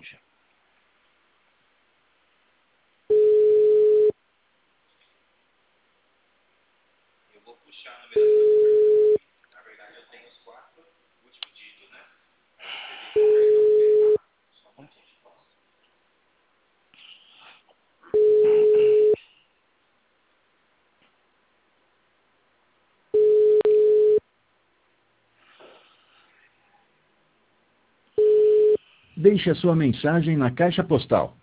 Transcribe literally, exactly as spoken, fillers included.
longe. Eu vou puxar a numeração. Na verdade, eu tenho os quatro últimos dígitos, né? Aí você vê qual é o só um pouquinho. Deixe a sua mensagem na caixa postal